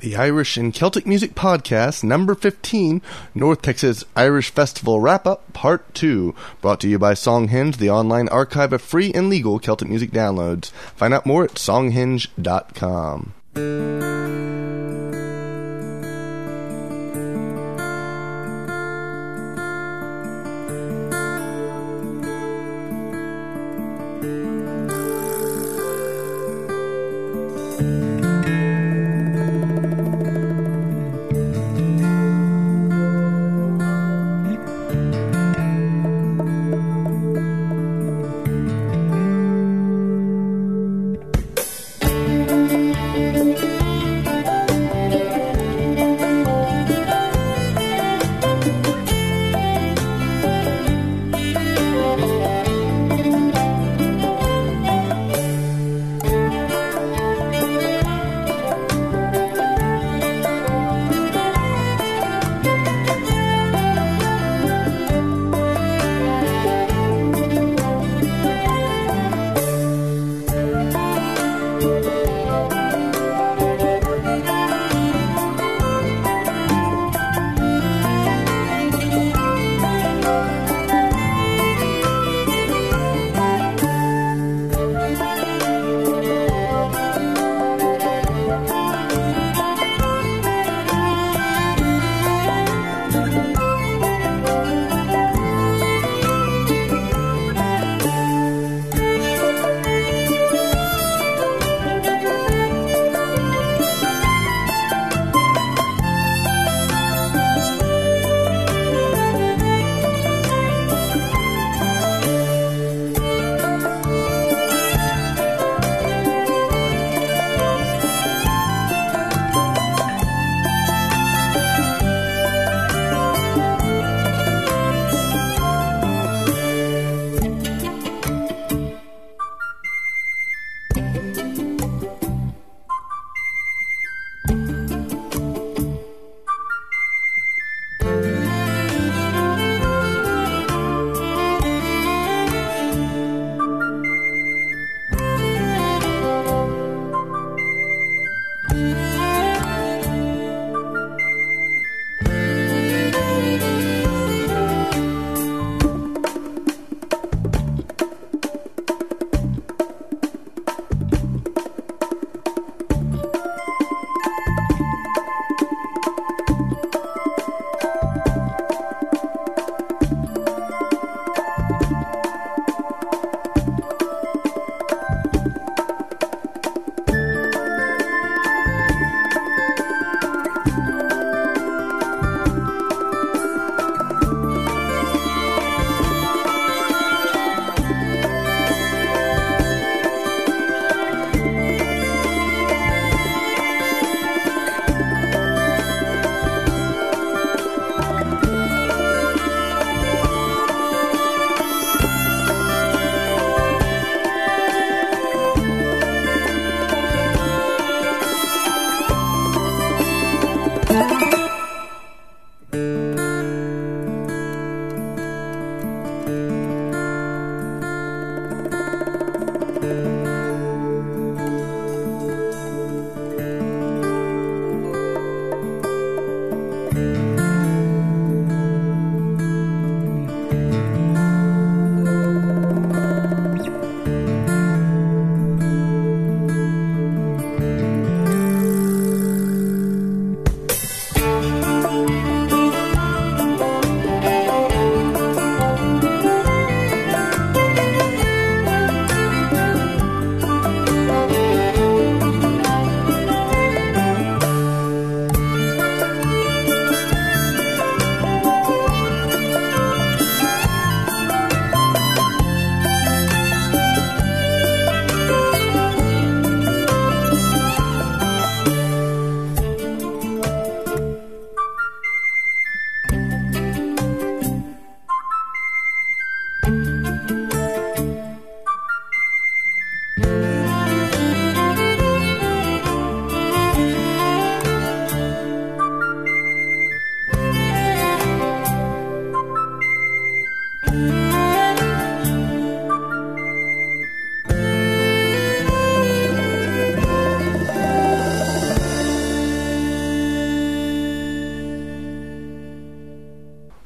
The Irish and Celtic Music Podcast, number 15, North Texas Irish Festival Wrap-Up, Part 2, brought to you by Songhenge, the online archive of free and legal Celtic music downloads. Find out more at songhenge.com.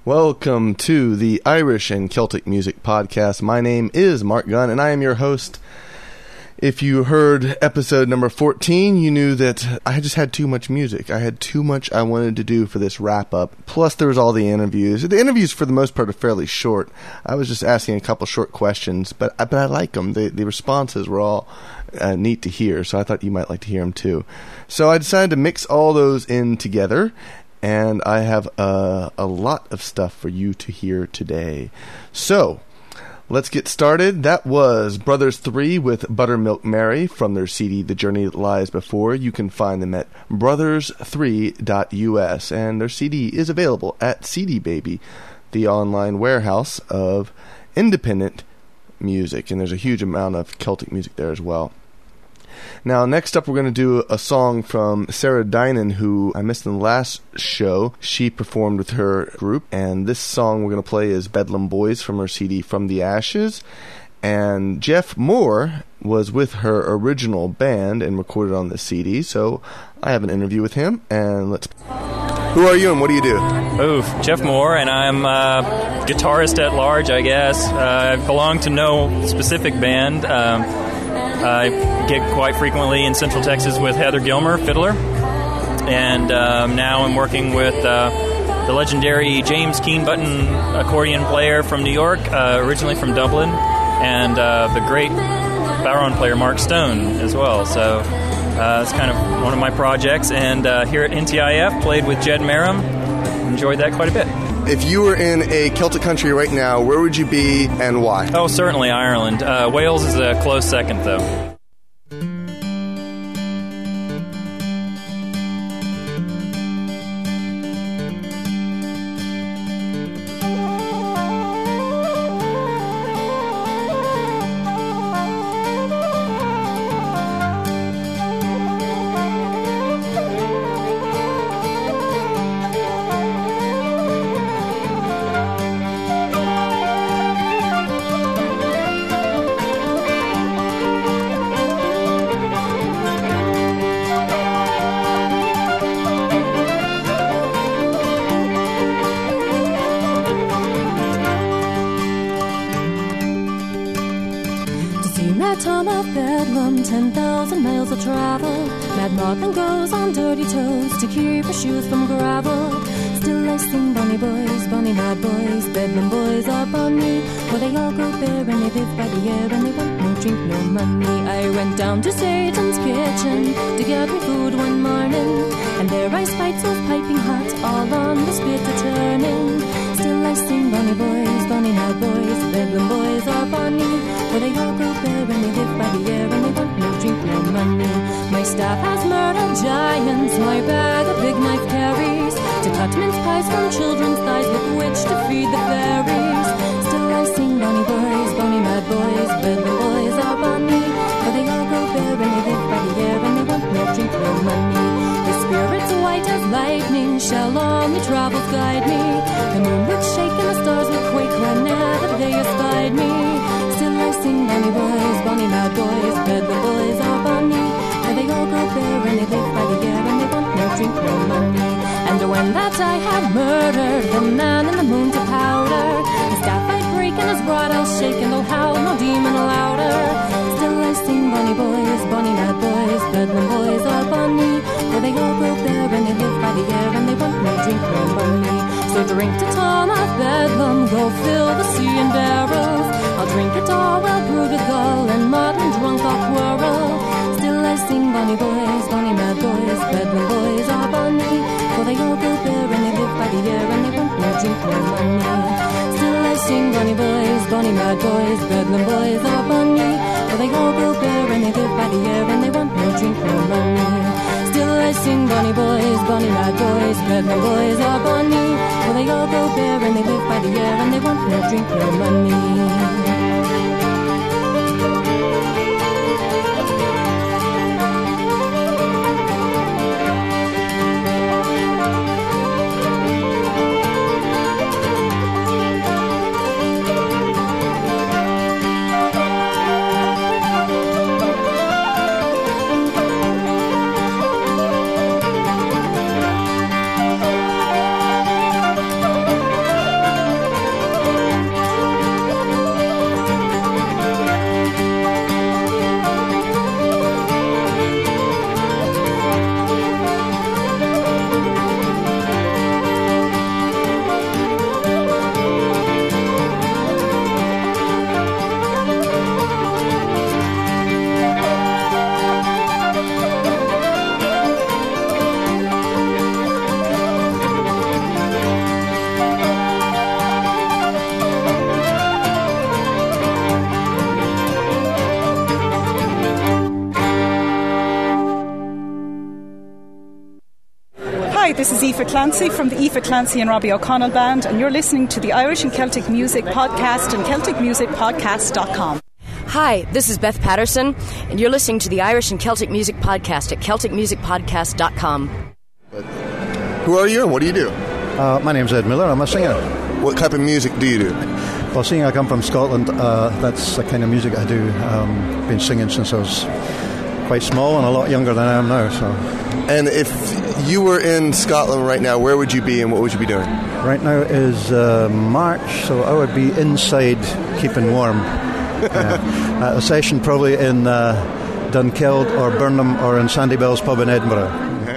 Welcome to the Irish and Celtic Music Podcast. My name is Mark Gunn, and I am your host. If you heard episode number 14, you knew that I just had too much music. I had too much I wanted to do for this wrap-up. Plus, there was all the interviews. The interviews, for the most part, are fairly short. I was just asking a couple short questions, but I like them. The responses were all neat to hear, so I thought you might like to hear them too. So I decided to mix all those in together, and I have a lot of stuff for you to hear today. So let's get started. That was Brothers 3 with Buttermilk Mary from their CD, The Journey That Lies Before. You can find them at brothers3.us, and their CD is available at CD Baby, the online warehouse of independent music, and there's a huge amount of Celtic music there as well. Now, next up, we're going to do a song from Sarah Dinan, who I missed in the last show. She performed with her group, and this song we're going to play is Bedlam Boys from her CD From the Ashes. And Jeff Moore was with her original band and recorded on the CD, so I have an interview with him, and let's... Who are you and what do you do? Jeff Moore, and I'm a guitarist at large, I guess. I belong to no specific band. I gig quite frequently in Central Texas with Heather Gilmer, fiddler, and now I'm working with the legendary James Keenbutton, accordion player from New York, originally from Dublin, and the great Baron player Mark Stone as well. So it's kind of one of my projects, and here at NTIF, played with Jed Merrim, enjoyed that quite a bit. If you were in a Celtic country right now, where would you be and why? Oh, certainly Ireland. Wales is a close second, though. Tom of Bedlam, 10,000 miles of travel. Mad Martha goes on dirty toes to keep her shoes from gravel. Still I sing bonny boys, bonny mad boys, Bedlam boys are bonny. For they all go bare and they live by the air and they want no drink, no money. I went down to Satan's kitchen to get me food one morning, and there I spied so piping hot, all on the spit a turning. Still I sing bonny boys, bonny mad boys, Bedlam boys are bonny. For they all go bare and they live by the air and they want no drink, no money. My staff has murdered giants, my bag a big knife carries to cut mince pies from children's thighs with which to feed the fairies. Still I sing bonny boys, bonny mad boys, Bedlam boys are bonny. For they all go bare and they live by the air and they want no drink, no money. The spirits white as lightning shall on the travels guide me. The moon would shake and the stars would quake whenever they espied me. Still I sing bonny boys, bonny mad boys, Bedlam boys are bonny. For they all go bare and they live by the air and they want no drink, no money. And when that I had murdered the man in the moon to powder, his staff I'd break and his rod I'll shake and they'll howl no demon louder. Still I sing bonny boys, bonny mad boys, Bedlam boys are bonny. For they all go bare and they live by the air and they want no drink, no money. So drink to Tom of Bedlam, go fill the sea in barrels. I'll drink it all well brewed with gall and modern drunk I'll quarrel. Still I sing bonny boys, bonny mad boys, Bedlam boys are bonny. For they all go bare and they live by the air and they want no drink, no money. Still I sing bonny boys, bonny mad boys, Bedlam boys are bonny. For they all go bare and they live by the air and they want no drink, no money. Still I sing bonny boys, bonny mad boys, Bedlam boys are bonny. For they all go bare and they live by the air and they want no drink, no money. Hi, this is Aoife Clancy from the Aoife Clancy and Robbie O'Connell Band, and you're listening to the Irish and Celtic Music Podcast and CelticMusicPodcast.com. Hi, this is Beth Patterson, and you're listening to the Irish and Celtic Music Podcast at CelticMusicPodcast.com. Who are you and what do you do? My name's Ed Miller. I'm a singer. What type of music do you do? Well, seeing I come from Scotland, that's the kind of music I do. Been singing since I was quite small and a lot younger than I am now. So. And if you were in Scotland right now, where would you be and what would you be doing? Right now is March, so I would be inside keeping warm. A session probably in Dunkeld or Burnham or in Sandy Bell's pub in Edinburgh.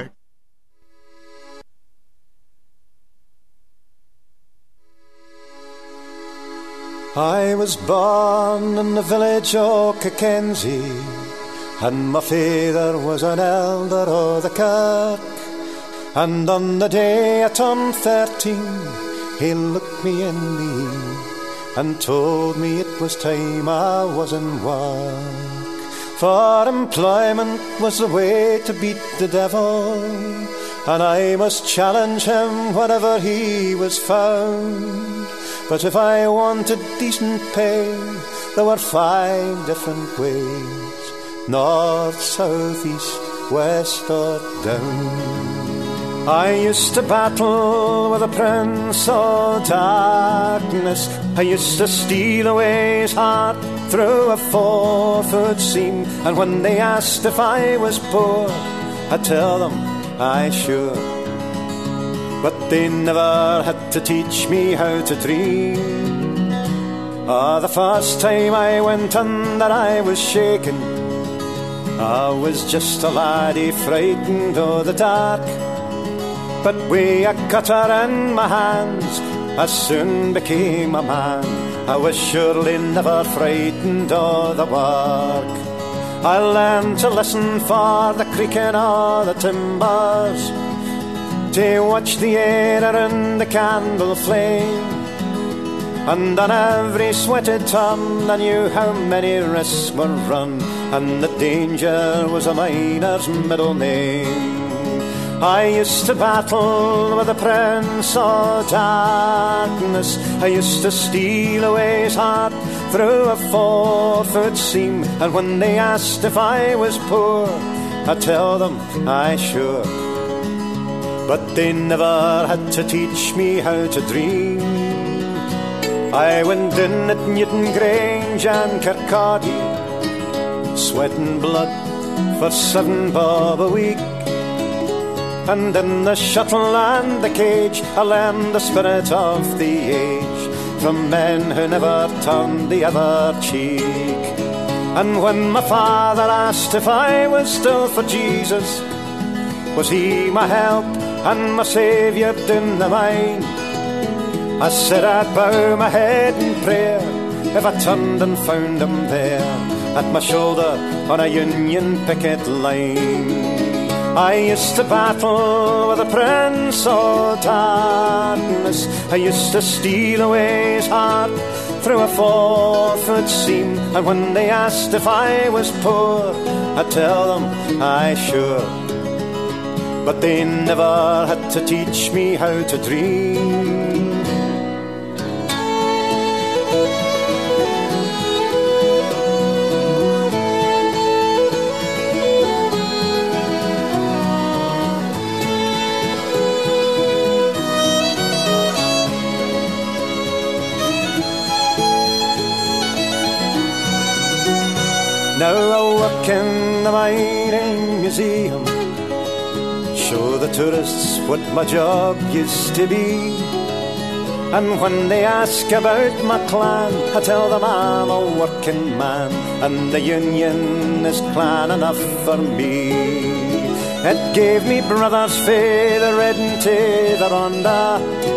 I was born in the village of Cockenzie, and my father was an elder o' the kirk. And on the day I turned 13, he looked me in the eye and told me it was time I was in work. For employment was the way to beat the devil, and I must challenge him wherever he was found. But if I wanted decent pay, there were 5 different ways: north, south, east, west or down. I used to battle with the Prince of Darkness. I used to steal away his heart through a 4-foot seam. And when they asked if I was poor, I'd tell them I sure. But they never had to teach me how to dream. The first time I went under I was shaken. I was just a laddie frightened o' the dark. But wi' a cutter in my hands, I soon became a man. I was surely never frightened o' the work. I learned to listen for the creaking o' the timbers, to watch the air and the candle flame. And on every sweated turn I knew how many risks were run, and the danger was a miner's middle name. I used to battle with the Prince of Darkness. I used to steal away his heart through a 4-foot seam. And when they asked if I was poor, I'd tell them I sure. But they never had to teach me how to dream. I went in at Newton Grange and Kirkcaldy, sweating blood for 7 bob a week. And in the shuttle and the cage I learned the spirit of the age from men who never turned the other cheek. And when my father asked if I was still for Jesus, was he my help and my saviour in the mine, I said I'd bow my head in prayer if I turned and found him there at my shoulder on a Union picket line. I used to battle with the Prince of Darkness. I used to steal away his heart through a 4-foot seam. And when they asked if I was poor, I'd tell them I sure. But they never had to teach me how to dream. Now I work in the mining museum, show the tourists what my job used to be. And when they ask about my clan, I tell them I'm a working man, and the union is clan enough for me. It gave me brothers fae the red and tae the ronda,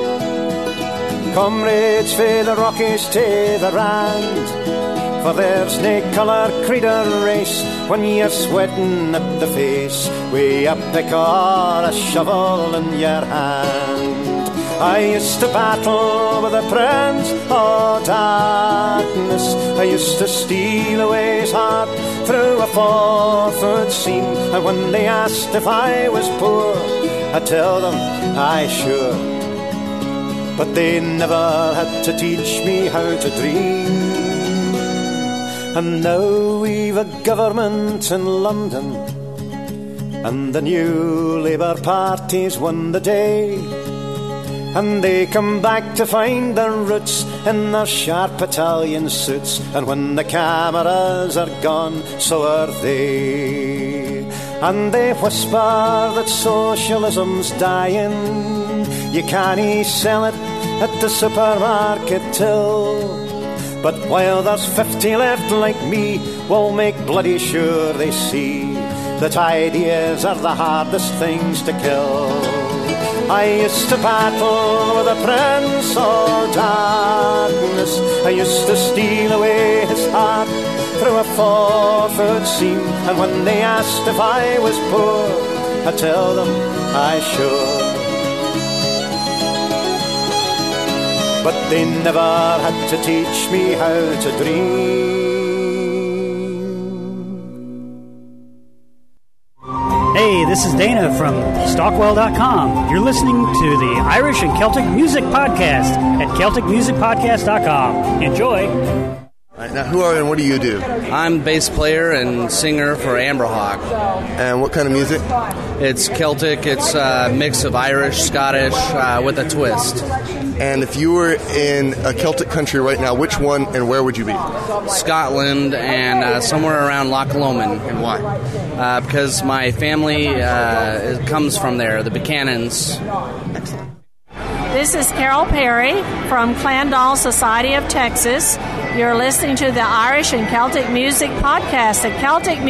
comrades fae the Rockies tae the Rand. For there's nae colour, creed or race when you're sweating at the face wi' a pick or a shovel in your hand. I used to battle with the Prince of Darkness. I used to steal away his heart through a 4-foot seam. And when they asked if I was poor, I tell them, aye sure. But they never had to teach me how to dream. And now we've a government in London, and the new Labour Party's won the day. And they come back to find their roots in their sharp Italian suits. And when the cameras are gone, so are they. And they whisper that socialism's dying. You can't sell it at the supermarket till. But while there's 50 left like me, we'll make bloody sure they see that ideas are the hardest things to kill. I used to battle with the Prince of Darkness. I used to steal away his heart through a 4-foot seam. And when they asked if I was poor, I tell them, I sure. But they never had to teach me how to dream. Hey, this is Dana from Stockwell.com. You're listening to the Irish and Celtic Music Podcast at CelticMusicPodcast.com. Enjoy. All right, now, who are you and what do you do? I'm bass player and singer for Amberhawk. And what kind of music? It's Celtic. It's a mix of Irish, Scottish, with a twist. And if you were in a Celtic country right now, which one and where would you be? Scotland and somewhere around Loch Lomond. And why? Because my family comes from there, the Buchanans. Excellent. This is Carol Perry from Clandall Society of Texas. You're listening to the Irish and Celtic Music Podcast at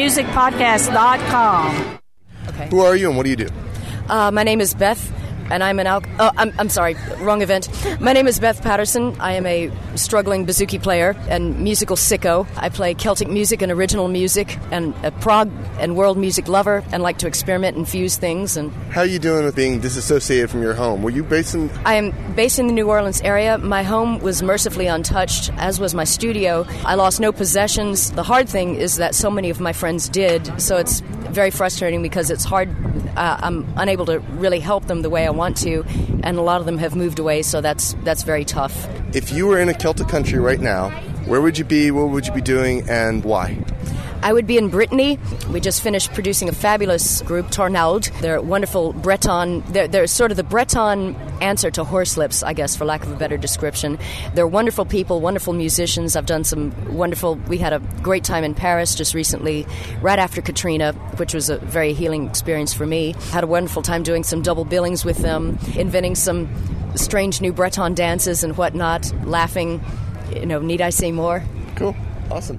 CelticMusicPodcast.com. Okay. Who are you and what do you do? My name is Beth, and I'm an I'm sorry, wrong event. My name is Beth Patterson. I am a struggling bouzouki player and musical sicko. I play Celtic music and original music, and a prog and world music lover, and like to experiment and fuse things. And how are you doing with being disassociated from your home? Were you based in? I am based in the New Orleans area. My home was mercifully untouched, as was my studio. I lost no possessions. The hard thing is that so many of my friends did, so it's very frustrating because it's hard. I'm unable to really help them the way I want to, and a lot of them have moved away, so that's very tough. If you were in a Celtic country right now, where would you be, what would you be doing, and why? I would be in Brittany. We just finished producing a fabulous group, Tornaud. They're wonderful Breton. They're sort of the Breton answer to Horselips, I guess, for lack of a better description. They're wonderful people, wonderful musicians. I've done some wonderful... We had a great time in Paris just recently, right after Katrina, which was a very healing experience for me. Had a wonderful time doing some double billings with them, inventing some strange new Breton dances and whatnot, laughing. Need I say more? Cool. Awesome.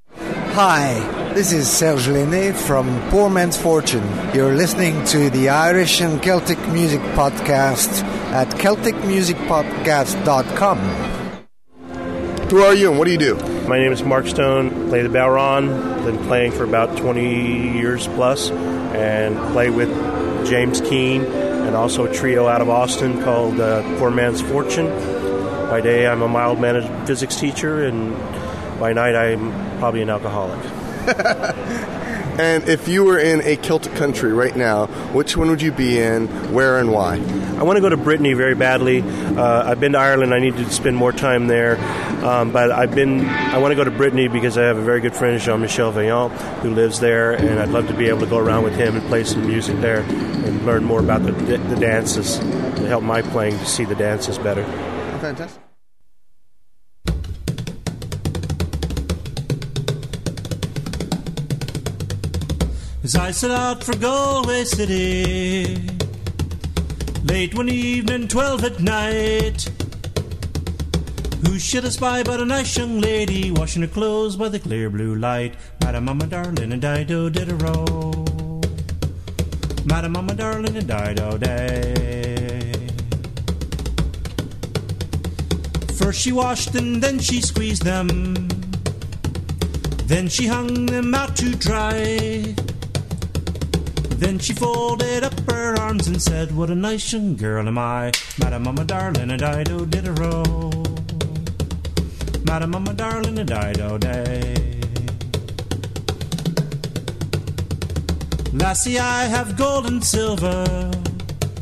Hi, this is Serge Lenné from Poor Man's Fortune. You're listening to the Irish and Celtic Music Podcast at CelticMusicPodcast.com. Who are you and what do you do? My name is Mark Stone, play the bodhrán, been playing for about 20 years plus, and play with James Keane and also a trio out of Austin called Poor Man's Fortune. By day I'm a mild-mannered physics teacher, and by night I'm probably an alcoholic. And if you were in a Celtic country right now, which one would you be in, where and why? I want to go to Brittany very badly. I've been to Ireland. I need to spend more time there. But I want to go to Brittany because I have a very good friend, Jean-Michel Vaillant, who lives there, and I'd love to be able to go around with him and play some music there and learn more about the dances to help my playing to see the dances better. Fantastic. As I set out for Galway City, late one evening, 12 at night, who should I spy but a nice young lady washing her clothes by the clear blue light? Madam, mama, darling, and dido did a row. Madam, mama, darling, and dido day. First she washed and then she squeezed them, then she hung them out to dry. Then she folded up her arms and said, what a nice young girl am I. Madam, mama, darling, and dido did a row. Madam, mama, darling, and dido day. Lassie, I have gold and silver,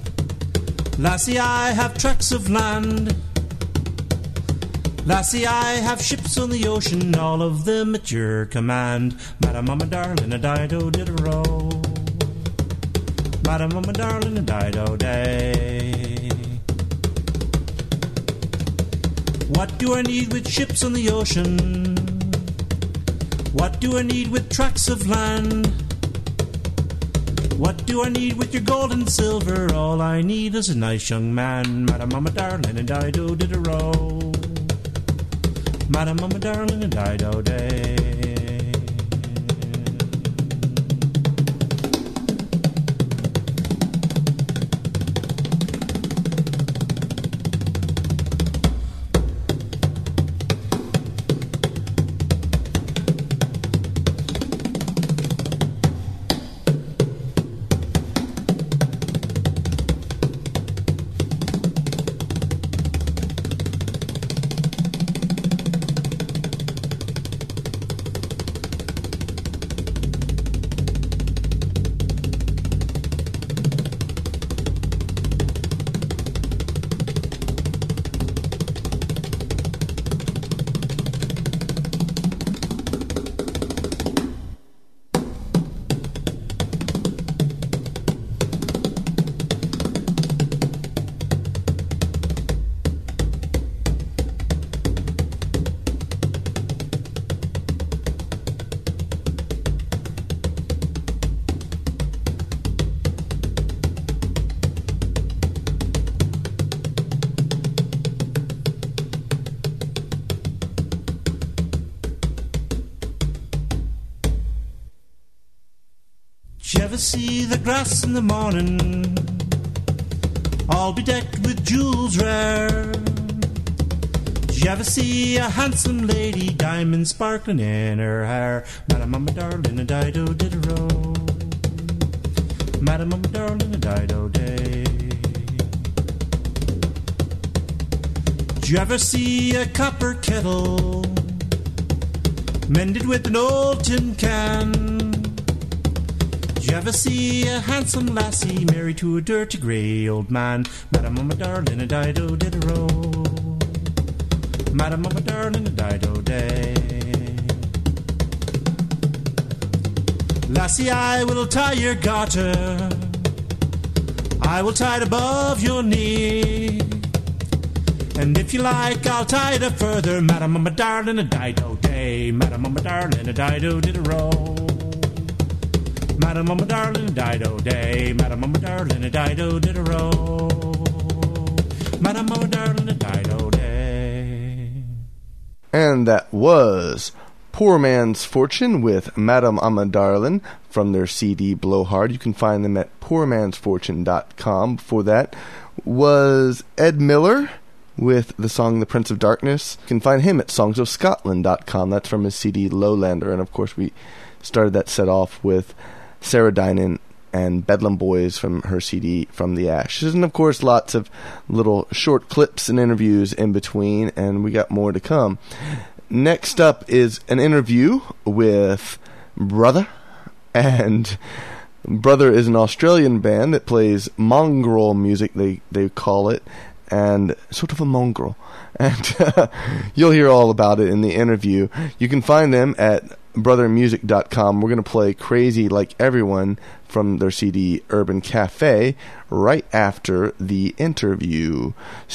Lassie, I have tracts of land. Lassie, I have ships on the ocean, all of them at your command. Madam, mama, darling, a dido-dido-row. Madam, mama, darling, a dido-day. What do I need with ships on the ocean? What do I need with tracts of land? What do I need with your gold and silver? All I need is a nice young man. Madam, mama, darling, a dido-dido-row. Madam, mama, darling, a dido-day. Did you ever see the grass in the morning, all bedecked with jewels rare? Did you ever see a handsome lady, diamonds sparkling in her hair? Madam, mama, darling, a dido-dido-row. Madam, mama, darling, a dido-day. Did you ever see a copper kettle, mended with an old tin can? Did you ever see a handsome lassie married to a dirty grey old man? Madam, mama, darling, a dido-dido-row. Madam, mama, darling, a dido-day. Lassie, I will tie your garter, I will tie it above your knee, and if you like, I'll tie it up further. Madam, mama, darling, a dido-day. Madam, mama, darling, a dido-dido-row. Madam, mama, darling, a dido-day. Madam, mama, darling, a dido-dido-row. Madam, mama, darling, a dido-day. And that was Poor Man's Fortune with Madam Amma Darlin' from their CD Blowhard. You can find them at poormansfortune.com. Before that was Ed Miller with the song The Prince of Darkness. You can find him at songsofscotland.com. That's from his CD Lowlander. And of course we started that set off with Sarah Dinan and Bedlam Boys from her CD From the Ashes. And of course lots of little short clips and interviews in between, and we got more to come. Next up is an interview with Brother, and Brother is an Australian band that plays mongrel music, they call it, and sort of a mongrel. And you'll hear all about it in the interview. You can find them at brothermusic.com. We're going to play Crazy Like Everyone from their CD Urban Cafe right after the interview.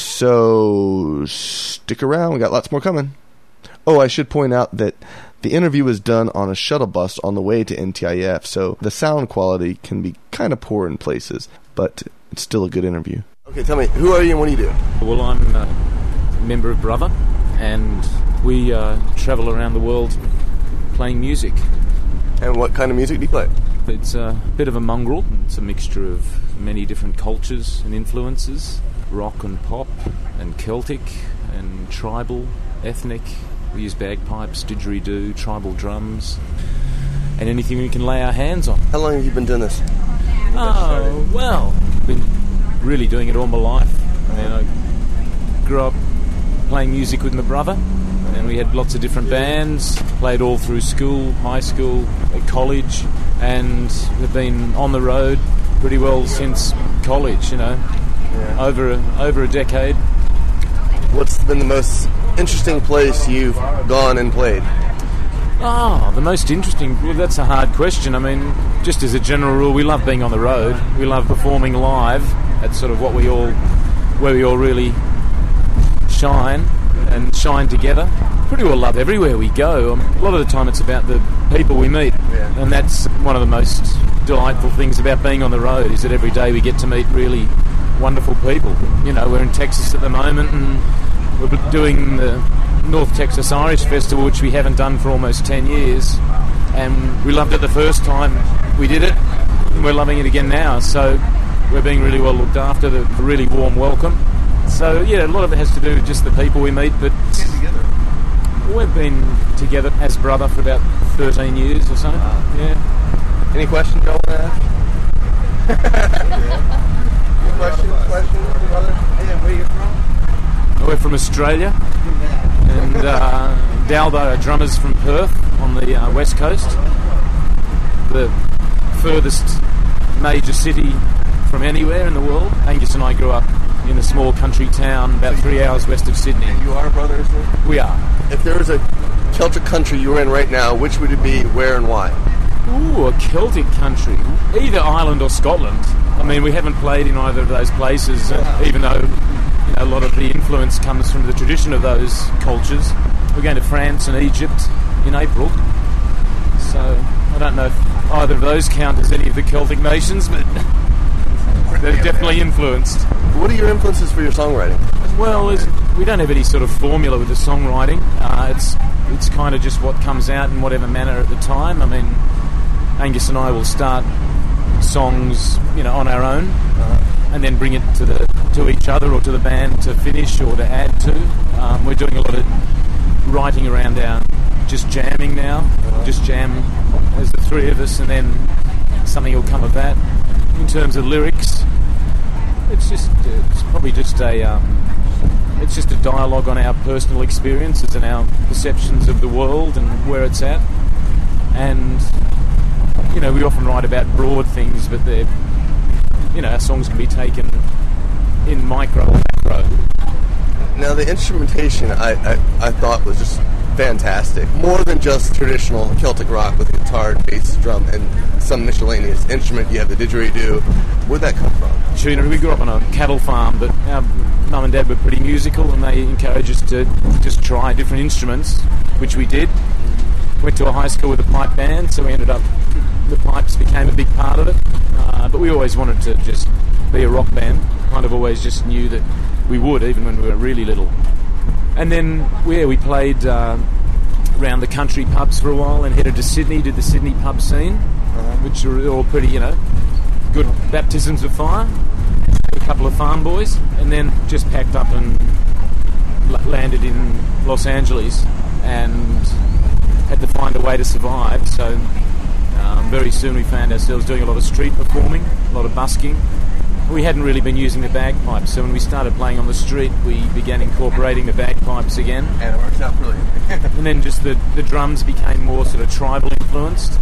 So stick around, we got lots more coming. Oh, I should point out that the interview was done on a shuttle bus on the way to NTIF, so the sound quality can be kind of poor in places, but it's still a good interview. Okay, tell me, who are you and what do you do? Well, I'm a member of Brother, and we travel around the world playing music. And what kind of music do you play? It's a bit of a mongrel. It's a mixture of many different cultures and influences, rock and pop and Celtic and tribal, ethnic. We use bagpipes, didgeridoo, tribal drums, and anything we can lay our hands on. How long have you been doing this? Oh, well, I've been really doing it all my life. I mean, I grew up playing music with my brother, and we had lots of different bands, played all through school, high school, college, and have been on the road pretty well since college, you know. over a decade. What's been the most interesting place you've gone and played? The most interesting... Well, that's a hard question. I mean, just as a general rule, we love being on the road. We love performing live. That's sort of where we all really shine and shine together. Pretty well love everywhere we go. A lot of the time it's about the people we meet. And that's one of the most delightful things about being on the road, is that every day we get to meet really wonderful people. You know, we're in Texas at the moment, and we're doing the North Texas Irish Festival, which we haven't done for almost 10 years, and we loved it the first time we did it, and we're loving it again now. So we're being really well looked after, the really warm welcome. So yeah, a lot of it has to do with just the people we meet. But we've been together as brother for about 13 years or so. Yeah. Any questions, Joel? Question, brother? Hey, where are you from? We're from Australia, and Dalbo are drummers from Perth on the west coast, the furthest major city from anywhere in the world. Angus and I grew up in a small country town about 3 hours west of Sydney. You are brothers? We are. If there was a Celtic country you were in right now, which would it be, where and why? Ooh, a Celtic country. Either Ireland or Scotland. I mean, we haven't played in either of those places, even though a lot of the influence comes from the tradition of those cultures. We're going to France and Egypt in April, so I don't know if either of those count as any of the Celtic nations, but they're definitely influenced. What are your influences for your songwriting? Well, we don't have any sort of formula with the songwriting. It's kind of just what comes out in whatever manner at the time. I mean, Angus and I will start songs, on our own, and then bring it to each other or to the band to finish or to add to. We're doing a lot of writing around our just jamming now. Just jam as the three of us, and then something will come of that. In terms of lyrics, it's probably just a dialogue on our personal experiences and our perceptions of the world and where it's at. And we often write about broad things, but they're, our songs can be taken in micro and macro. Now, the instrumentation I thought was just fantastic. More than just traditional Celtic rock with guitar, bass, drum, and some miscellaneous instrument. You have the didgeridoo. Where'd that come from? We grew up on a cattle farm, but our mum and dad were pretty musical, and they encouraged us to just try different instruments, which we did. Went to a high school with a pipe band, so we ended up, the pipes became a big part of it. But we always wanted to just be a rock band. Kind of always just knew that we would, even when we were really little. And then we played around the country pubs for a while, and headed to Sydney, did the Sydney pub scene, which were all pretty, good baptisms of fire. A couple of farm boys, and then just packed up and landed in Los Angeles and had to find a way to survive. So very soon we found ourselves doing a lot of street performing, a lot of busking. We hadn't really been using the bagpipes, so when we started playing on the street, we began incorporating the bagpipes again. And it works out brilliant. And then just the drums became more sort of tribal influenced.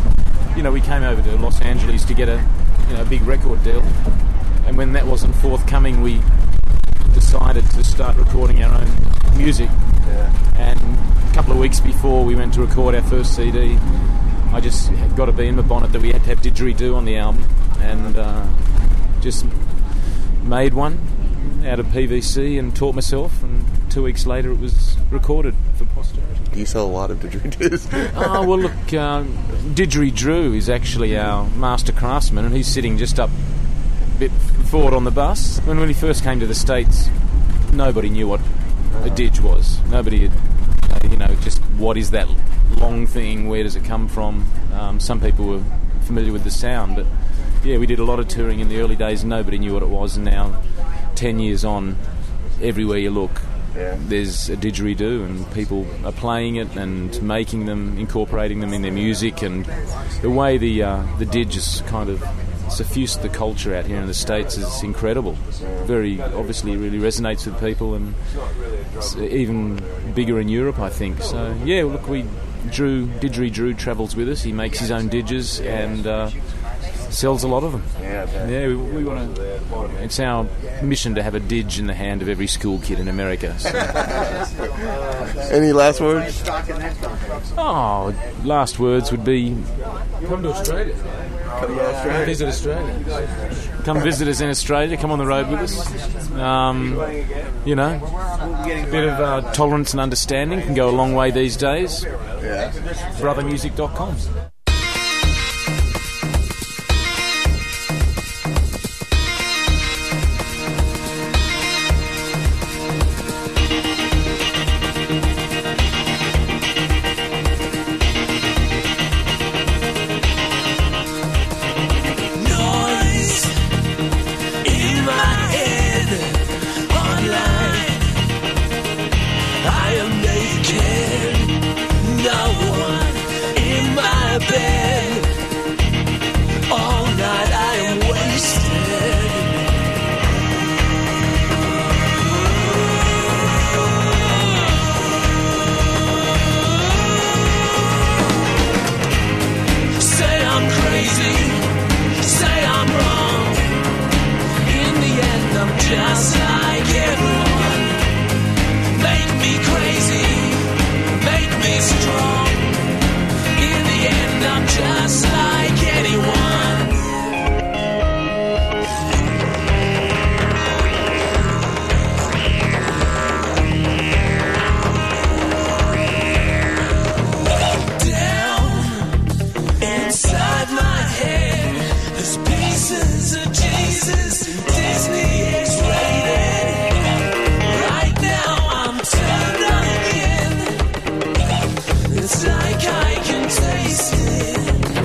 We came over to Los Angeles to get a big record deal, and when that wasn't forthcoming, we decided to start recording our own music. Yeah. And a couple of weeks before we went to record our first CD, I just got a bee in my bonnet that we had to have didgeridoo on the album, and just made one out of PVC and taught myself, and 2 weeks later it was recorded for posterity. Do you sell a lot of didgeridoos? Oh, well, look, Didgeridoo is actually our master craftsman, and he's sitting just up a bit forward on the bus. When he first came to the States, nobody knew what a didge was. Nobody had, just what is that long thing, where does it come from? Some people were familiar with the sound, but yeah, we did a lot of touring in the early days, nobody knew what it was, and now 10 years on, everywhere you look, there's a didgeridoo, and people are playing it and making them, incorporating them in their music, and the way the didge is kind of suffused the culture out here in the States is incredible. Very obviously really resonates with people, and it's even bigger in Europe, I think. So yeah, look, Didgeridoo travels with us. He makes his own didges, and sells a lot of them. Yeah, we want to. It's our mission to have a didge in the hand of every school kid in America. So. Any last words? Oh, last words would be come to Australia. Visit Australia. Come visit us in Australia. Come on the road with us. You know, a bit of tolerance and understanding can go a long way these days. Yeah. Brothermusic.com. Just like everyone, make me crazy, make me strong. In the end, I'm just like anyone. Down inside my head, there's pieces of Jesus and Disney. It's like I can taste it.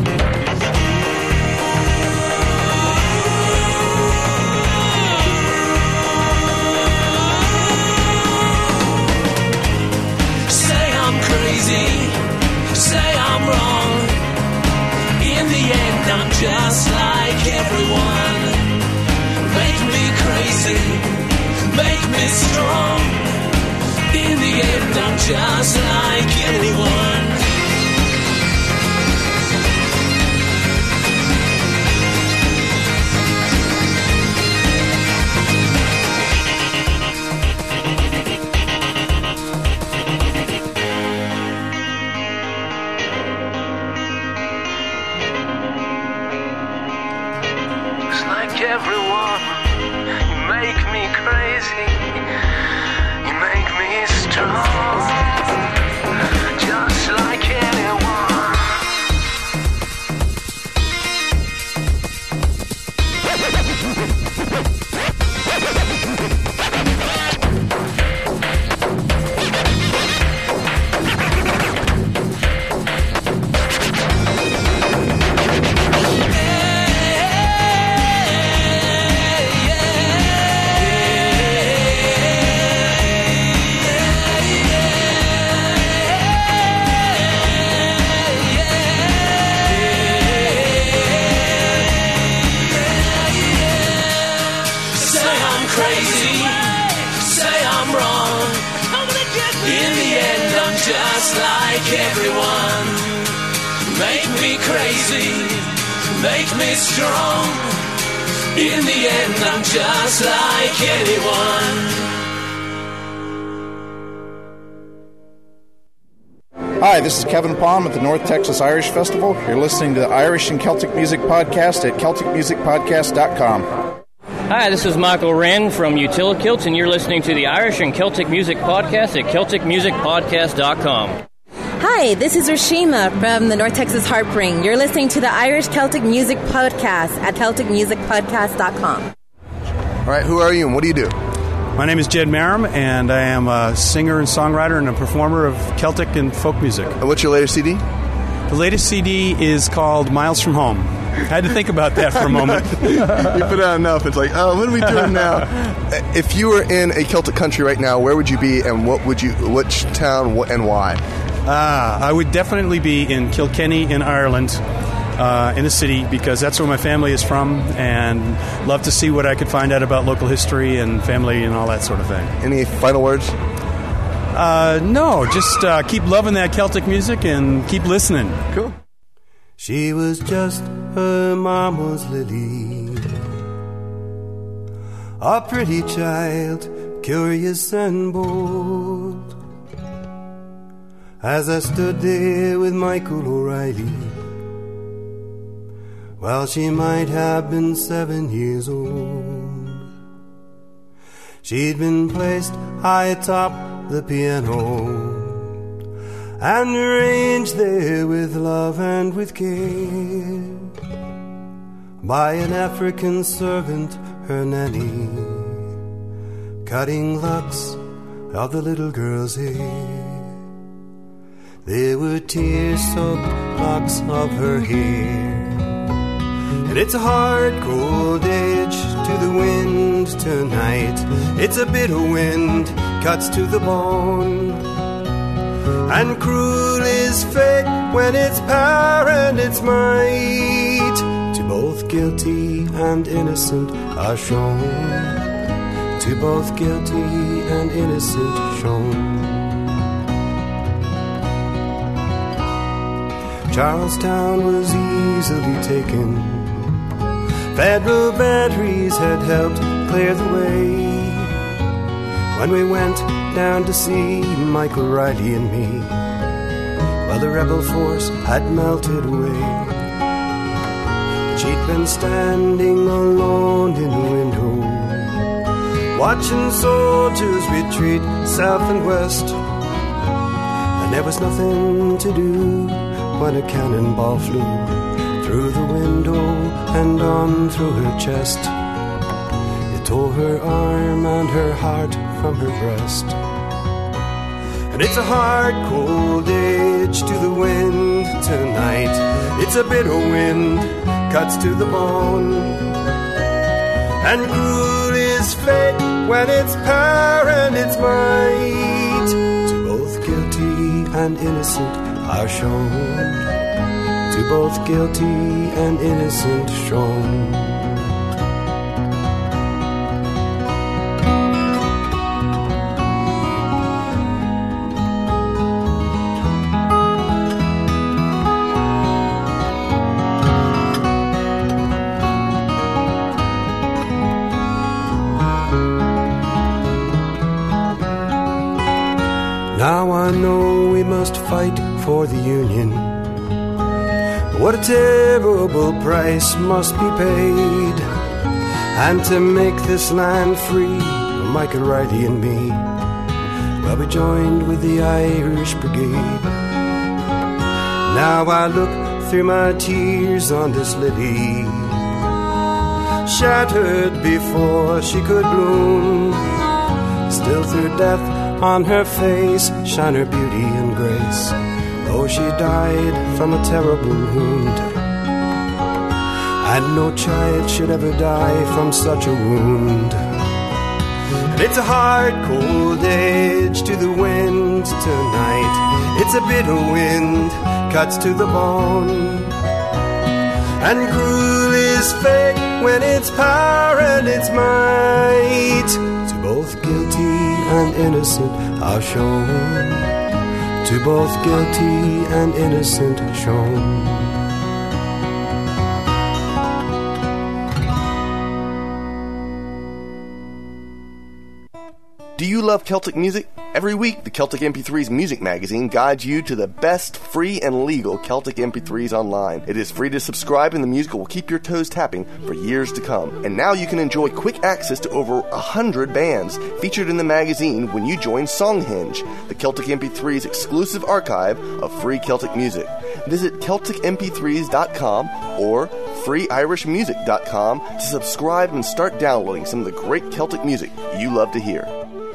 Say I'm crazy, say I'm wrong. In the end, I'm just like everyone. Make me crazy, make me strong. In the end, I'm just like anyone. Just like everyone, you make me crazy. You make me strong, just like anyone. Just like everyone, make me crazy, make me strong. In the end, I'm just like anyone. Hi, this is Kevin Palm at the North Texas Irish Festival. You're listening to the Irish and Celtic Music Podcast at CelticMusicPodcast.com. Hi, this is Michael Wren from Utilikilts, and you're listening to the Irish and Celtic Music Podcast at CelticMusicPodcast.com. Hi, this is Rashima from the North Texas Harp Ring. You're listening to the Irish Celtic Music Podcast at CelticMusicPodcast.com. All right, who are you and what do you do? My name is Jed Merrim, and I am a singer and songwriter and a performer of Celtic and folk music. And what's your latest CD? The latest CD is called Miles from Home. I had to think about that for a moment. You put out enough. It's like, oh, what are we doing now? If you were in a Celtic country right now, where would you be, and which town, and why? I would definitely be in Kilkenny in Ireland, in the city, because that's where my family is from, and love to see what I could find out about local history and family and all that sort of thing. Any final words? No, just keep loving that Celtic music and keep listening. Cool. She was just her mama's lily, a pretty child, curious and bold. As I stood there with Michael O'Reilly, well, she might have been 7 years old. She'd been placed high atop the piano and arranged there with love and with care by an African servant, her nanny, cutting locks of the little girl's hair. There were tear-soaked locks of her hair. And it's a hard, cold edge to the wind tonight. It's a bitter wind, cuts to the bone. And cruel is fate when its power and its might to both guilty and innocent are shown. To both guilty and innocent shown. Charlestown was easily taken. Federal batteries had helped clear the way when we went down to see Michael Riley and me. Well, the rebel force had melted away. She'd been standing alone in the window, watching soldiers retreat south and west. And there was nothing to do when a cannonball flew through the window and on through her chest. It tore her arm and her heart from her breast. And it's a hard, cold edge to the wind tonight. It's a bitter wind, cuts to the bone. And cruel is fate when its power and its might to both guilty and innocent are shown. To both guilty and innocent shown. Now I know we must fight for the Union. What a terrible price must be paid, and to make this land free, Michael Riley and me, well, we joined with the Irish Brigade. Now I look through my tears on this lily, shattered before she could bloom. Still through death on her face shine her beauty and grace, though she died from a terrible wound. And no child should ever die from such a wound. And it's a hard, cold edge to the wind tonight. It's a bitter wind, cuts to the bone. And cruel is fate when its power and its might to both guilty and innocent are shown. To both guilty and innocent shown. Do you love Celtic music? Every week, the Celtic MP3s Music Magazine guides you to the best free and legal Celtic MP3s online. It is free to subscribe, and the music will keep your toes tapping for years to come. And now you can enjoy quick access to over 100 bands featured in the magazine when you join Songhenge, the Celtic MP3's exclusive archive of free Celtic music. Visit CelticMP3s.com or FreeIrishMusic.com to subscribe and start downloading some of the great Celtic music you love to hear.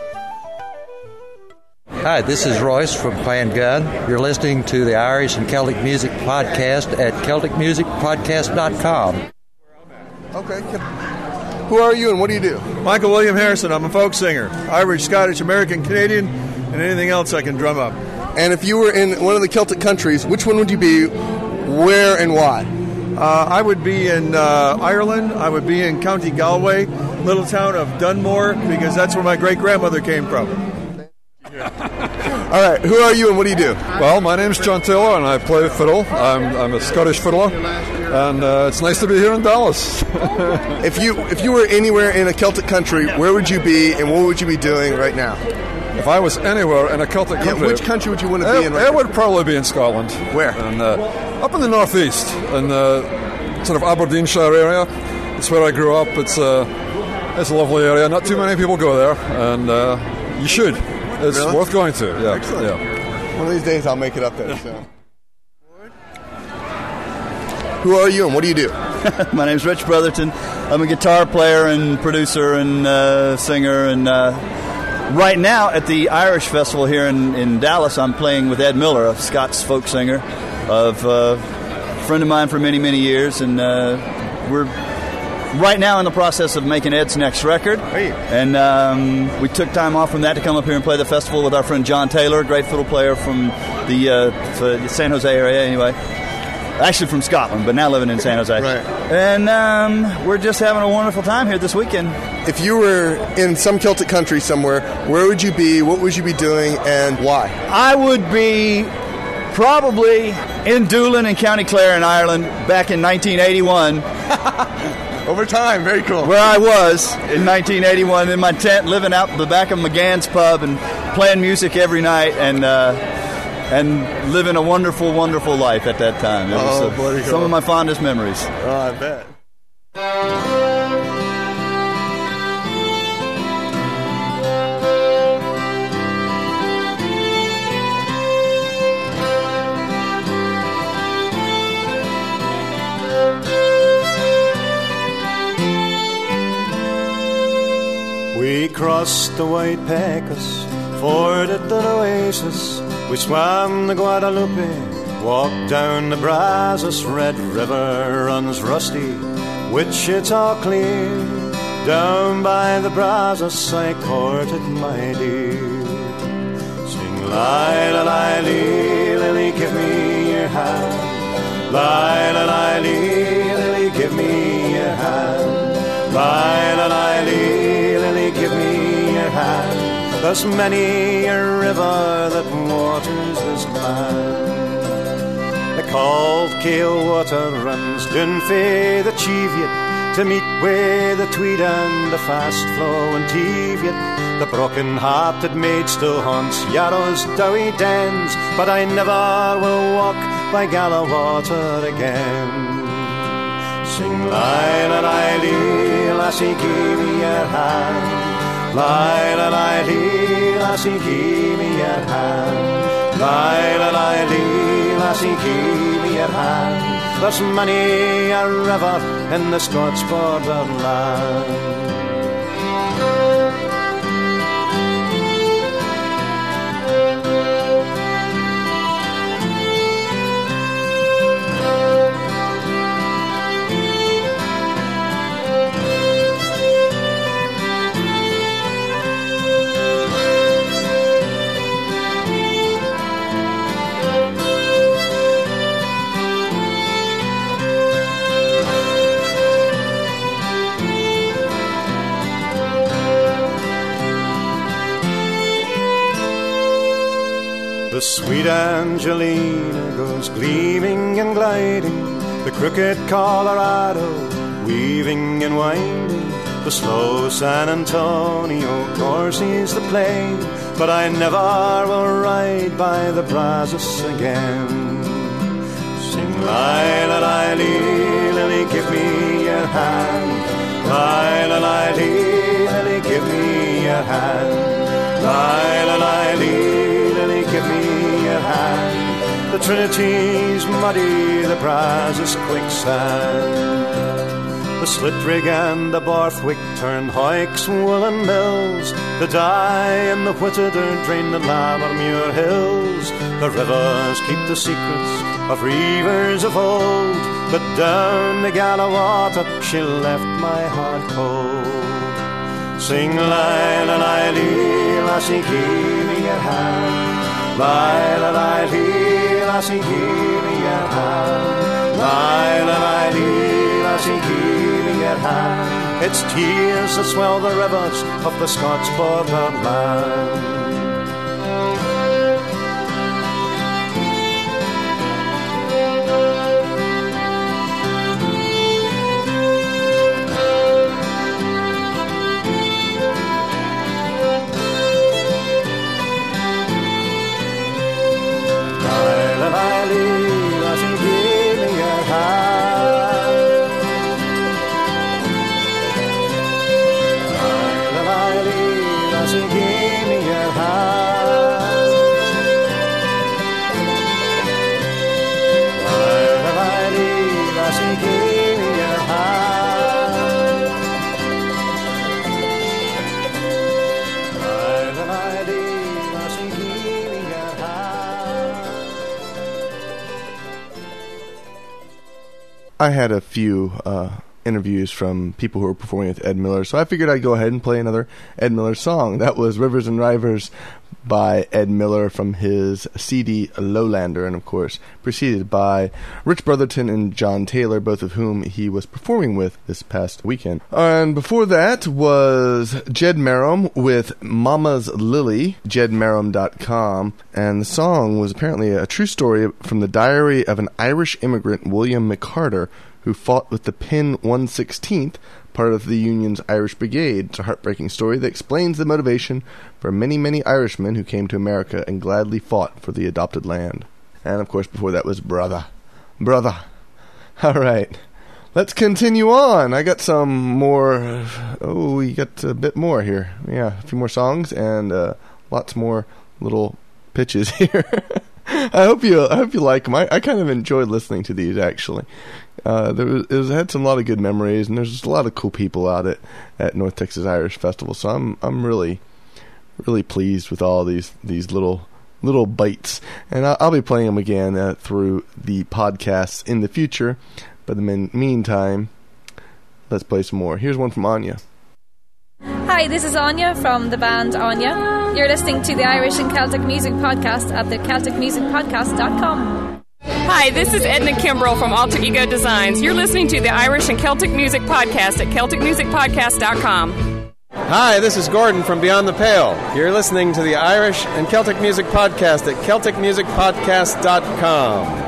Hi, this is Royce from Clan Gun. You're listening to the Irish and Celtic Music Podcast at CelticMusicPodcast.com. Okay. Who are you and what do you do? Michael William Harrison. I'm a folk singer. Irish, Scottish, American, Canadian, and anything else I can drum up. And if you were in one of the Celtic countries, which one would you be, where, and why? I would be in Ireland. I would be in County Galway, little town of Dunmore, because that's where my great-grandmother came from. All right, who are you and what do you do? Well, my name's John Taylor, and I play fiddle. I'm a Scottish fiddler, and it's nice to be here in Dallas. If you were anywhere in a Celtic country, where would you be, and what would you be doing right now? If I was anywhere in a Celtic country, which country would you want to be in? It would probably be in Scotland. Where? And up in the northeast, in the sort of Aberdeenshire area. It's where I grew up. It's a lovely area. Not too many people go there, and you should. It's really? worth going to. Yeah. Excellent. Yeah. One of these days I'll make it up there. So. Who are you and what do you do? My name's Rich Brotherton. I'm a guitar player and producer and singer. And right now at the Irish Festival here in Dallas, I'm playing with Ed Miller, a Scots folk singer, a friend of mine for many, many years. And we're right now in the process of making Ed's next record. Hey. And we took time off from that to come up here and play the festival with our friend John Taylor, a great fiddle player from the San Jose area anyway. Actually from Scotland, but now living in San Jose. Right. And we're just having a wonderful time here this weekend. If you were in some Celtic country somewhere, where would you be, what would you be doing, and why? I would be probably in Doolin in County Clare in Ireland back in 1981. Over time, very cool. Where I was in 1981 in my tent, living out the back of McGann's pub and playing music every night and living a wonderful, wonderful life at that time. It was some of my fondest memories. Oh, I bet. We crossed the White Pecos, forded the Nueces, we swam the Guadalupe, walked down the Brazos, Red River runs rusty, Wichita clear, down by the Brazos I courted my dear. Sing li-la-li-lee, Lily, give me your hand, li-la-li-lee, Lily, give me your hand, li-la-li-lee, Lily, give me your hand. There's many a river that waters this land. The cold Kale water runs down fae the Cheviot to meet with the Tweed and the fast flowing Teviot. The broken-hearted maid still haunts Yarrow's doughy dens, but I never will walk by Gala water again. Sing li-la-li-lee, lassie, give me your hand. Li-la-li-lee, lassie, give me your hand. Li-la-li-lee, lassie, give me your hand. There's many a river in the Scots borderland. The sweet Angelina goes gleaming and gliding, the crooked Colorado weaving and winding, the slow San Antonio courses the plain, but I never will ride by the Brazos again. Sing li-la-li-lee, Lily, give me your hand. Li-la-li-lee, Lily, give me your hand. Li-la-li-lee, Lily, give me your hand. The Trinity's muddy, the Brazos quicksand. The Slitrig and the Borthwick turn Hoyk's woolen mills. The Dye and the Whittider drain the Lammermuir hills. The rivers keep the secrets of reavers of old, but down the Gala water she left my heart cold. Sing li-la-li-lee, lassie, give me your hand. Li-la-li-lee, lassie, give me your hand. Li-la-li-lee, lassie, give me your hand. It's tears that swell the rivers of the Scots borderland. I had a few interviews from people who were performing with Ed Miller, so I figured I'd go ahead and play another Ed Miller song. That was Rivers and Rivers by Ed Miller from his CD Lowlander, and of course preceded by Rich Brotherton and John Taylor, both of whom he was performing with this past weekend. And before that was Jed Merrim with Mama's Lily, jedmerrim.com, and the song was apparently a true story from the diary of an Irish immigrant, William McCarter, who fought with the Pin 116th, part of the Union's Irish Brigade. It's a heartbreaking story that explains the motivation for many, many Irishmen who came to America and gladly fought for the adopted land. And, of course, before that was Brother. All right. Let's continue on. I got some more. We got a bit more here. Yeah, a few more songs and lots more little pitches here. I hope you like them. I kind of enjoyed listening to these, actually. It had some lot of good memories, and there's just a lot of cool people out at North Texas Irish Festival. So I'm really, really pleased with all these little bites, and I'll be playing them again through the podcasts in the future. But in the meantime, let's play some more. Here's one from Anya. Hi, this is Anya from the band Anya. You're listening to the Irish and Celtic Music Podcast at the CelticMusicPodcast.com. Hi, this is Edna Kimbrell from Alter Ego Designs. You're listening to the Irish and Celtic Music Podcast at CelticMusicPodcast.com. Hi, this is Gordon from Beyond the Pale. You're listening to the Irish and Celtic Music Podcast at CelticMusicPodcast.com.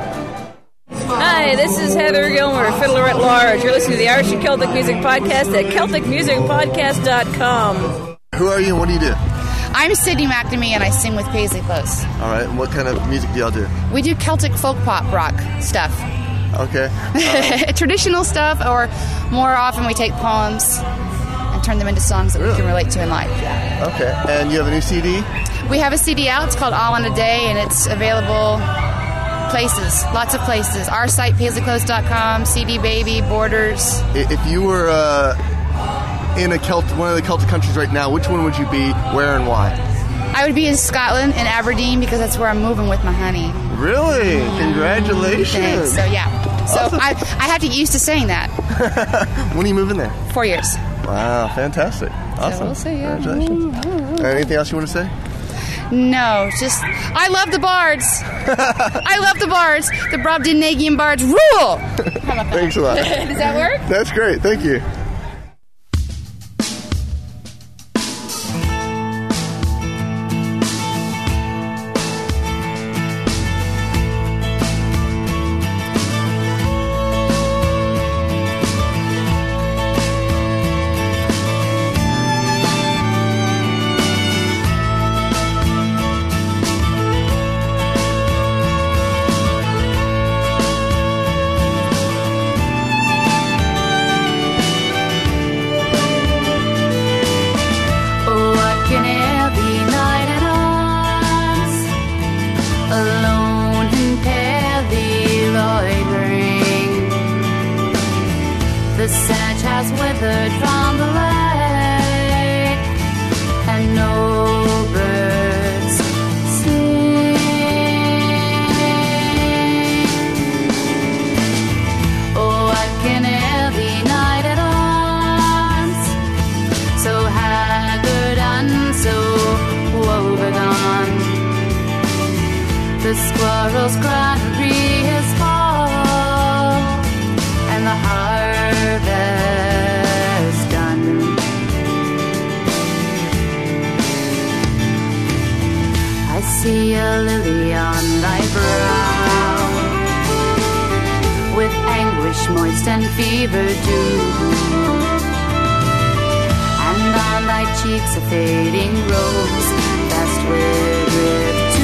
Hi, this is Heather Gilmer, Fiddler at Large. You're listening to the Irish and Celtic Music Podcast at CelticMusicPodcast.com. Who are you and what do you do? I'm Sydney McNamee and I sing with Paisley Close. All right, and what kind of music do y'all do? We do Celtic folk pop rock stuff. Okay. Traditional stuff, or more often we take poems and turn them into songs that we can relate to in life. Okay, and you have a new CD? We have a CD out. It's called All in a Day, and it's available places, lots of places. Our site, PaisleyClose.com, CD Baby, Borders. If you were in one of the Celtic countries right now, which one would you be, where, and why? I would be in Scotland, in Aberdeen, because that's where I'm moving with my honey. Really? Congratulations. Thanks. So, yeah. So Awesome. I have to get used to saying that. When are you moving there? 4 years. Wow, fantastic. Awesome. So we'll see, yeah. Congratulations. Anything else you want to say? No, just, I love the bards. I love the bards. The Brobdingnagian bards rule. Thanks a lot. Does that work? That's great. Thank you. The sedge has withered from the lake, and no birds sing. Oh, what can heavy night at arms, so haggard and so woebegone. The squirrel's granary is fall, and the harvest done. I see a lily on thy brow, with anguish moist and fever dew, and on thy cheeks a fading rose, fast withered too.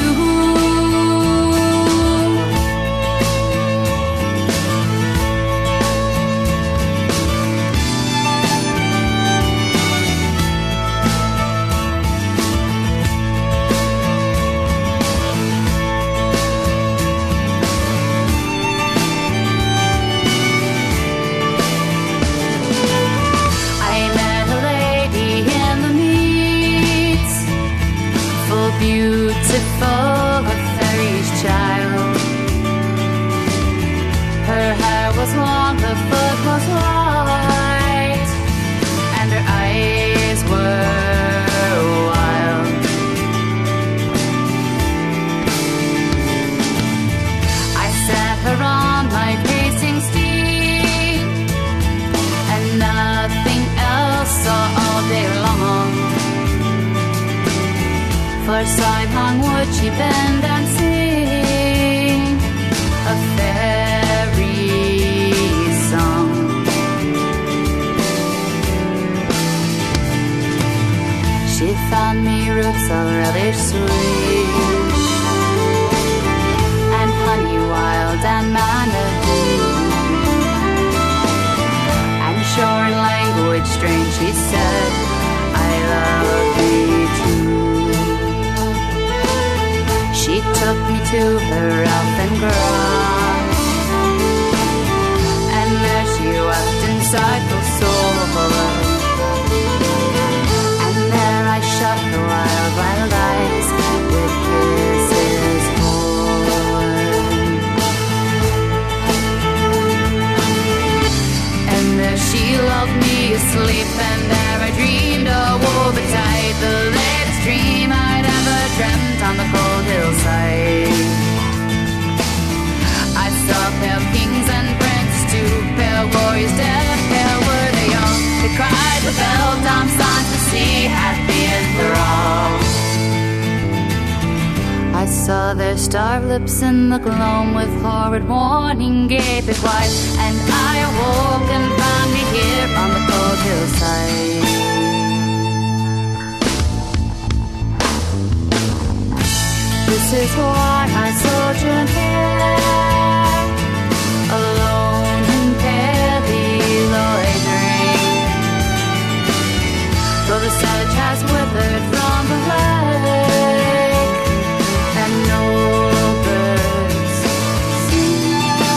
Beauty her side hung would she bend and sing a fairy song. She found me roots of relish sweet and honey wild and manna dew, and sure in language strange she said, I love thee too. She took me to her elfin grove, and there she wept inside her soul. I shut her wild, wild eyes with kisses warm. And there she lulled me asleep, and there I dreamed a woe betide, the latest dream I'd ever dreamt on the cold hillside. I saw pale kings and princes too, pale warriors dead, pale were they young. They cried with bell down signs to see happy enthralled. I saw their starved lips in the gloam with horrid warning gaping wide, and I awoke and found me here on the cold hillside. This is why I sojourn here, alone and palely loitering, though the sedge has withered from the lake, and no birds sing.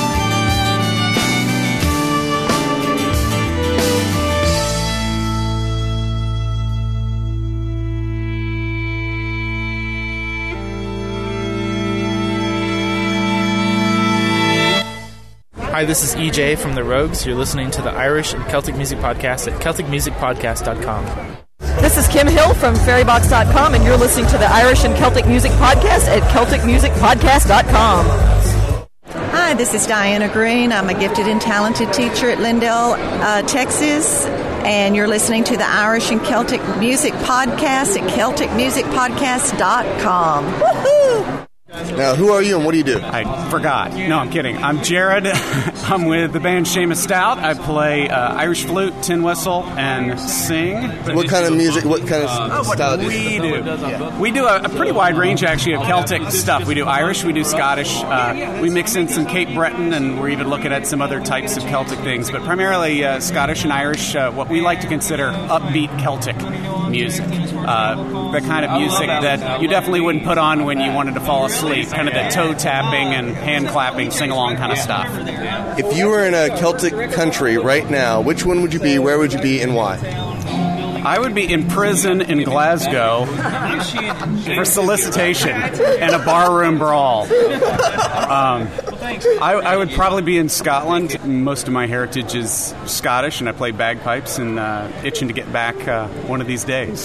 Hi, this is EJ from The Rogues. You're listening to the Irish and Celtic Music Podcast at CelticMusicPodcast.com. This is Kim Hill from Fairybox.com, and you're listening to the Irish and Celtic Music Podcast at CelticMusicPodcast.com. Hi, this is Diana Green. I'm a gifted and talented teacher at Lindale, Texas, and you're listening to the Irish and Celtic Music Podcast at CelticMusicPodcast.com. Woohoo! Now, who are you and what do you do? I forgot. No, I'm kidding. I'm Jared. I'm with the band Seamus Stout. I play Irish flute, tin whistle, and sing. What kind of music, what kind of style do you do? We do a pretty wide range, actually, of Celtic stuff. We do Irish, we do Scottish. We mix in some Cape Breton, and we're even looking at some other types of Celtic things. But primarily Scottish and Irish, what we like to consider upbeat Celtic music. The kind of music that you definitely wouldn't put on when you wanted to fall asleep. Kind of the toe tapping and hand clapping, sing along kind of stuff. If you were in a Celtic country right now, which one would you be, where would you be, and why? I would be in prison in Glasgow for solicitation and a barroom brawl. I would probably be in Scotland. Most of my heritage is Scottish, and I play bagpipes and itching to get back one of these days.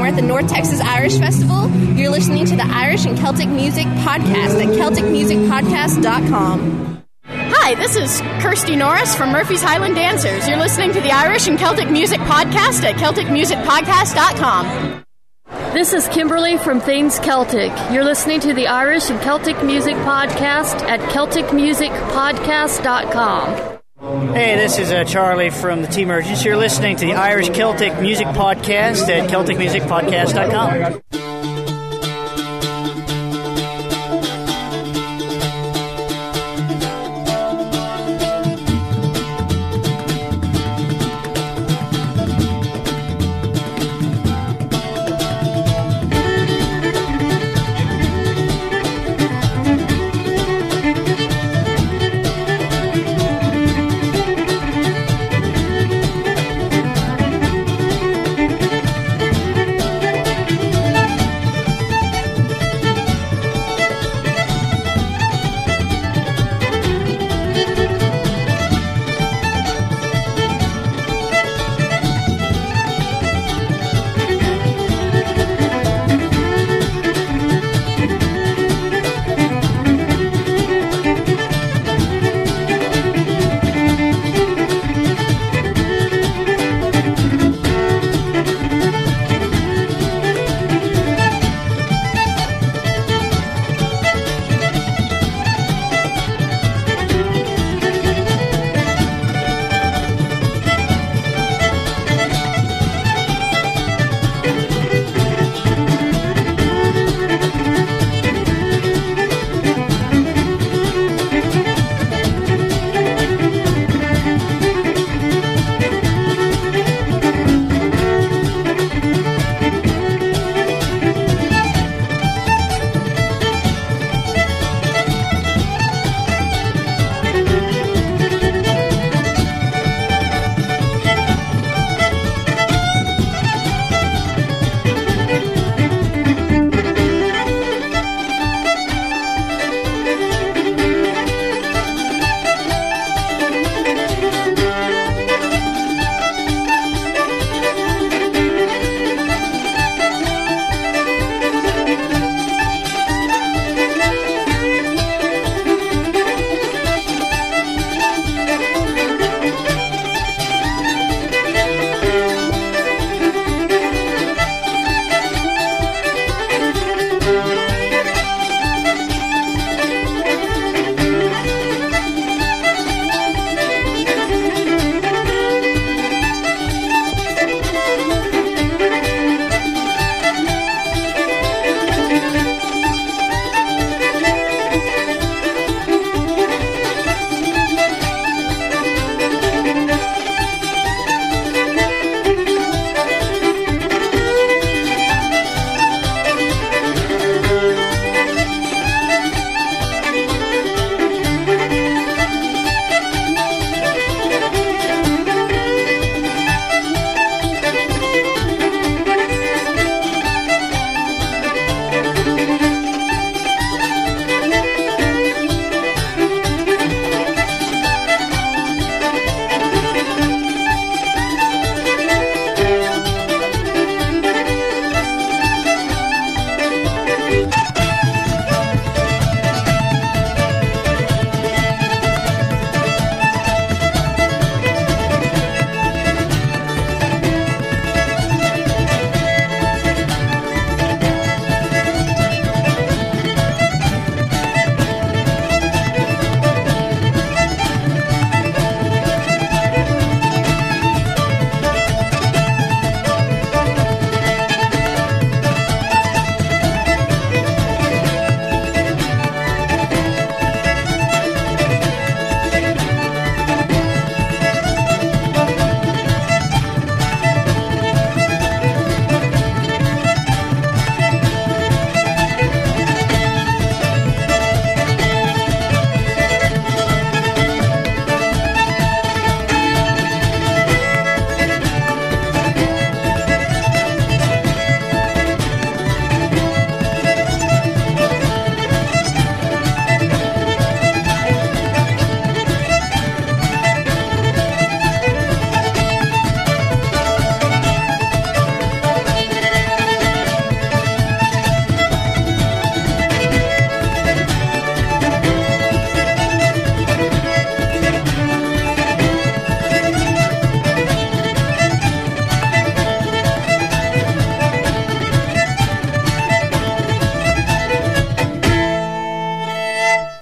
at the North Texas Irish Festival. You're listening to the Irish and Celtic Music Podcast at CelticMusicPodcast.com. Hi, this is Kirsty Norris from Murphy's Highland Dancers. You're listening to the Irish and Celtic Music Podcast at CelticMusicPodcast.com. This is Kimberly from Thames Celtic. You're listening to the Irish and Celtic Music Podcast at CelticMusicPodcast.com. Hey, this is Charlie from the T-Mergence. You're listening to the Irish Celtic Music Podcast at CelticMusicPodcast.com.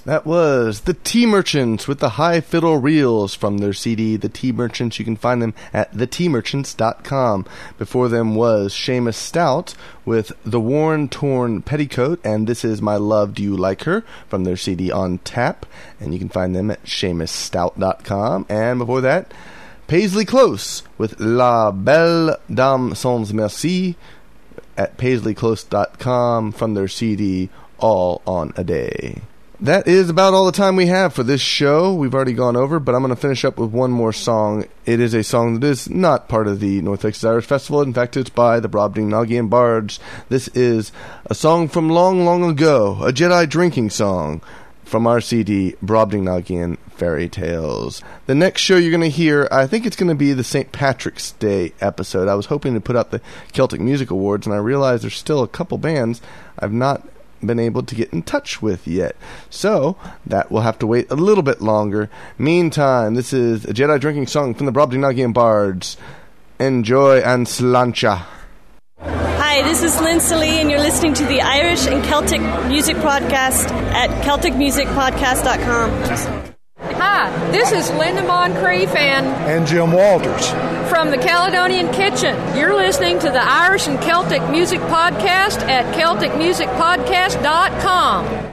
That was the Tea Merchants with the High Fiddle Reels from their CD, The Tea Merchants. You can find them at theteamerchants.com. Before them was Seamus Stout with The Worn Torn Petticoat, and This Is My Love, Do You Like Her from their CD On Tap, and you can find them at seamusstout.com. And before that, Paisley Close with La Belle Dame Sans Merci at paisleyclose.com from their CD All on a Day. That is about all the time we have for this show. We've already gone over, but I'm going to finish up with one more song. It is a song that is not part of the North Texas Irish Festival. In fact, it's by the Brobdingnagian Bards. This is a song from long, long ago, a Jedi drinking song from our CD, Brobdingnagian Fairy Tales. The next show you're going to hear, I think it's going to be the St. Patrick's Day episode. I was hoping to put out the Celtic Music Awards, and I realized there's still a couple bands I've not been able to get in touch with yet. So, that will have to wait a little bit longer. Meantime, this is a Jedi drinking song from the Brobdingnagian Bards. Enjoy and slancha. Hi, this is Lynn Salee, and you're listening to the Irish and Celtic Music Podcast at CelticMusicPodcast.com. Hi, this is Linda Moncrief and Jim Walters from the Caledonian Kitchen. You're listening to the Irish and Celtic Music Podcast at CelticMusicPodcast.com.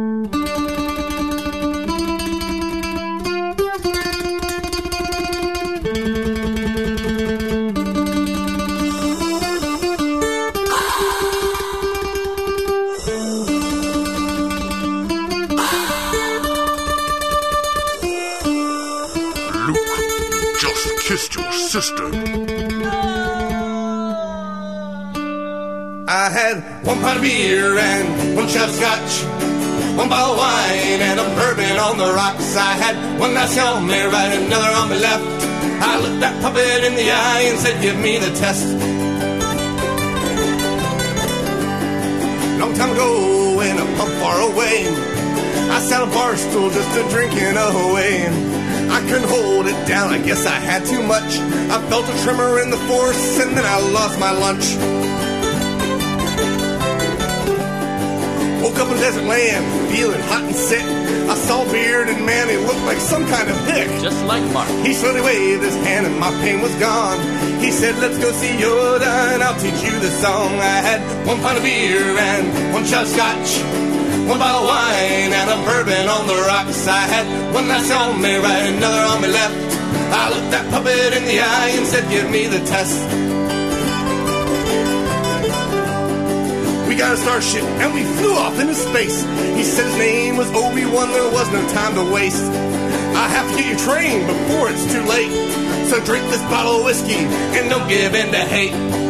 Kissed your sister. I had 1 pint of beer and 1 shot of scotch, 1 bottle of wine and a bourbon on the rocks. I had 1 nice on my right, another on my left. I looked that puppet in the eye and said, give me the test. Long time ago in a pub far away, I sat on a bar stool just a drinking away. I couldn't hold it down, I guess I had too much. I felt a tremor in the force, and then I lost my lunch. Woke up in desert land, feeling hot and sick. I saw a bearded man, he looked like some kind of hick. Just like Mark. He slowly waved his hand and my pain was gone. He said, let's go see Yoda and I'll teach you the song. I had 1 pint of beer and 1 shot of scotch, 1 bottle of wine and a bourbon on the rocks. I had 1 nice on me right, another on me left. I looked that puppet in the eye and said, give me the test. We got a starship and we flew off into space. He said his name was Obi-Wan, there was no time to waste. I have to get you trained before it's too late. So drink this bottle of whiskey and don't give in to hate.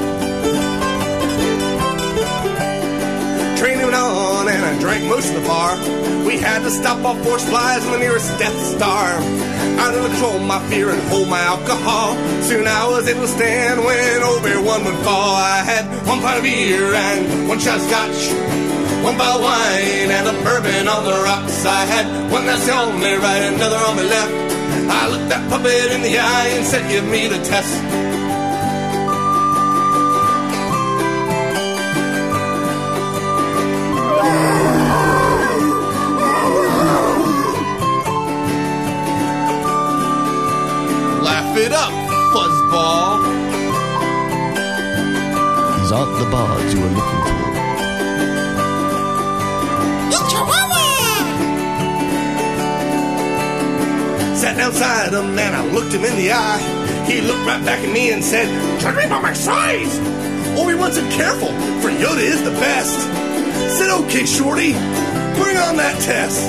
Train went on and I drank most of the bar. We had to stop all 4 supplies in the nearest Death Star. I had to control my fear and hold my alcohol. Soon I was able to stand when Obi-Wan would fall. I had 1 pint of beer and 1 shot of scotch, 1 bottle of wine and a bourbon on the rocks. I had 1 that's on me right, another on me left. I looked that puppet in the eye and said, give me the test. Laugh it up, fuzzball. These aren't the bards you were looking for. Sat down beside him and I looked him in the eye. He looked right back at me and said, judge me by my size. Obi-Wan said, careful, for Yoda is the best. Said, okay, shorty, bring on that test.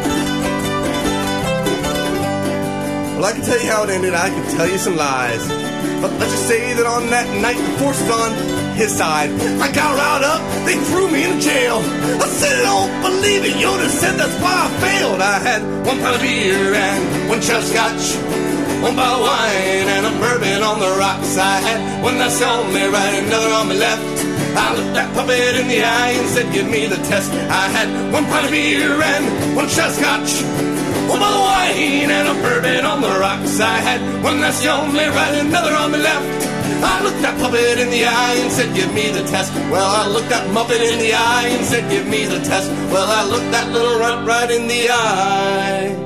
Well, I can tell you how it ended, I can tell you some lies. But let's just say that on that night, the force was on his side. I got riled up, they threw me in jail. I said, I don't believe it, Yoda said that's why I failed. I had 1 pint of beer and 1 shot of scotch, 1 bottle of wine and a bourbon on the rocks. I had 1 that's on me right, another on me left. I looked that puppet in the eye and said, give me the test. I had 1 pint of beer and 1 shot of scotch, 1 bottle of wine and a bourbon on the rocks. I had 1 that's on me right, another on me left. I looked that puppet in the eye and said, give me the test. Well, I looked that Muppet in the eye and said, give me the test. Well, I looked that little runt right in the eye.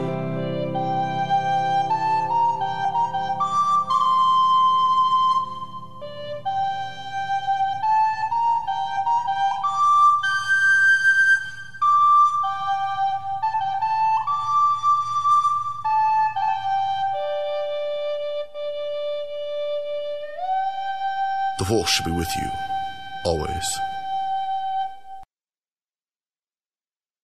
The Force should be with you, always.